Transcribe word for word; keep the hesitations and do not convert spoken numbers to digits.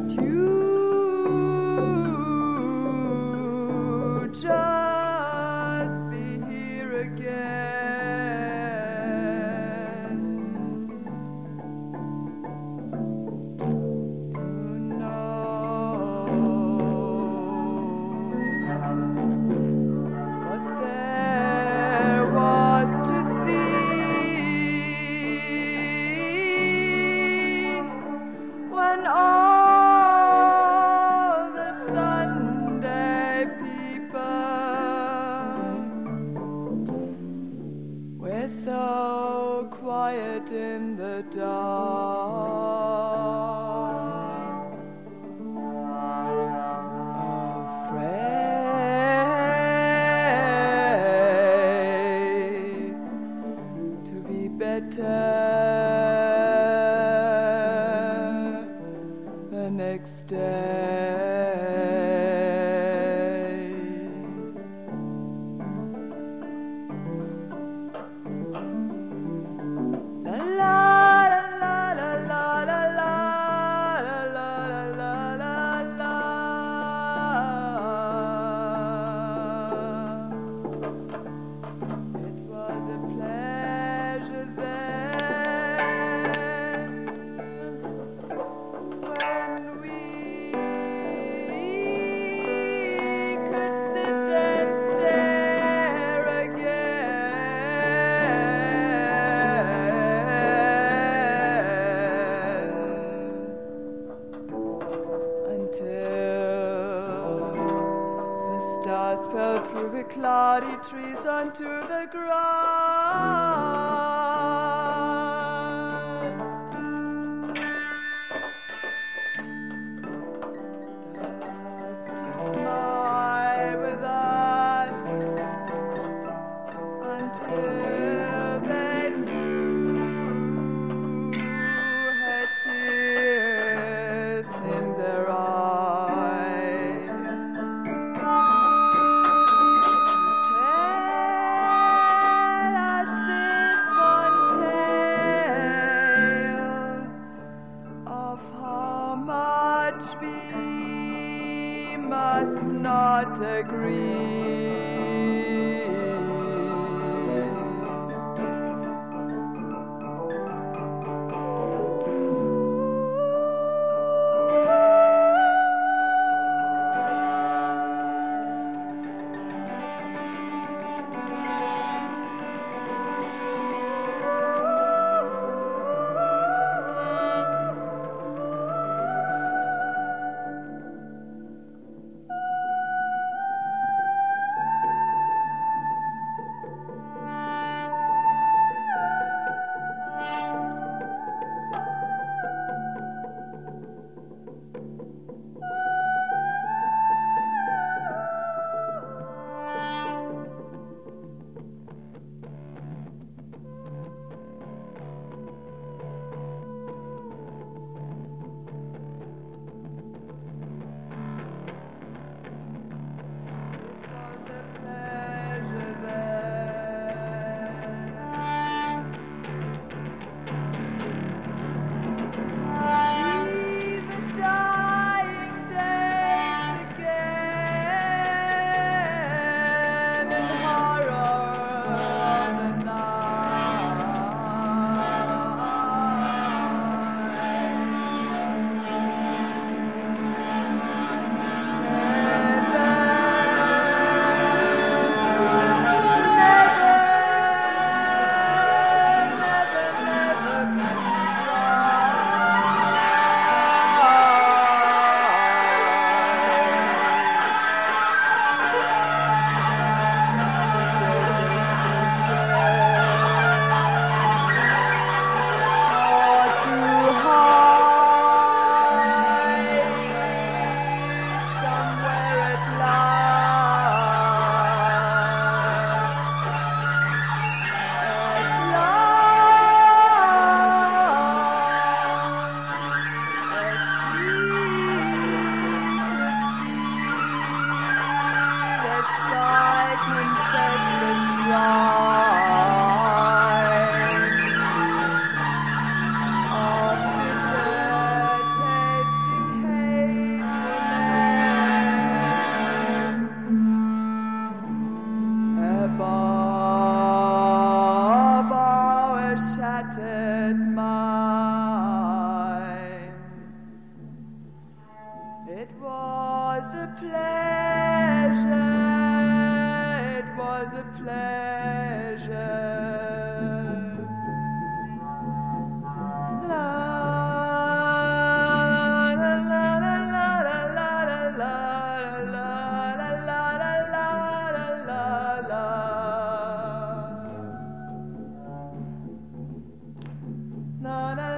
you just be here again to know what there was to see when all the Sunday people were so quiet in the dark, afraid to be better the next day. La la la la la la la la la la la la. It was a pleasure then when we could sit and stare again until the stars fell through the cloudy trees onto the grass. Stars to smile with us until they too had tears in their eyes. Tell us this one tale of how much we must not agree. sweet minds. It was a pleasure, it was a pleasure. La la la la la la la la la la la la la la. Na na